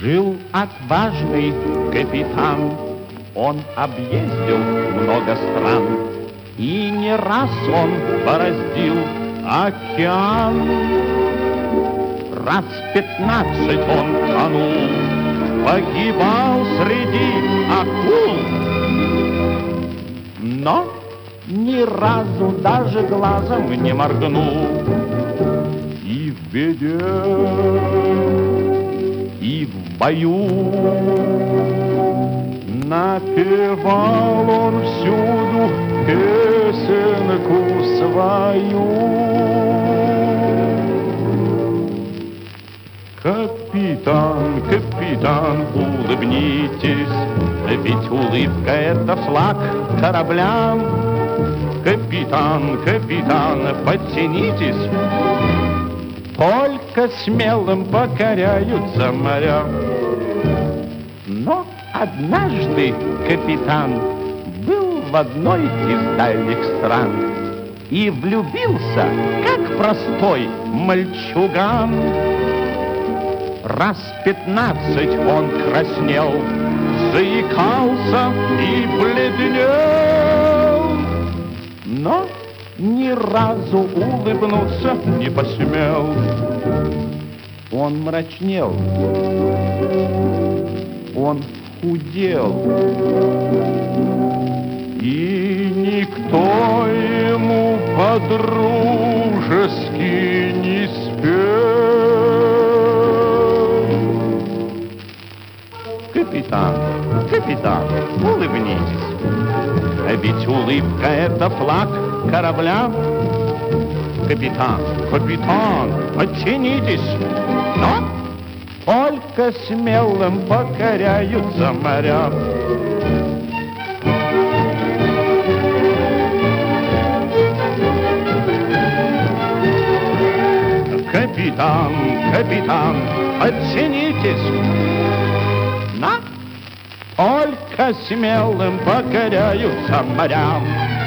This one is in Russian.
Жил отважный капитан, он объездил много стран, и не раз он бороздил океан. Раз 15 он тонул, погибал среди акул, но ни разу даже глазом не моргнул. И в беде, и в бою напевал он всюду песенку свою. Капитан, капитан, улыбнитесь, ведь улыбка — это флаг корабля. Капитан, капитан, подтянитесь, только смелым покоряются моря. Но однажды капитан был в одной из дальних стран и влюбился, как простой мальчуган. Раз 15 он краснел, заикался и бледнел, но ни разу улыбнуться не посмел. Он мрачнел, он худел, и никто ему по-дружески не спел. Капитан, капитан, улыбнитесь, ведь улыбка — это флаг корабля. Капитан, капитан, подтянитесь, но только смелым покоряются моря. Капитан, капитан, подтянитесь, но только смелым покоряются моря.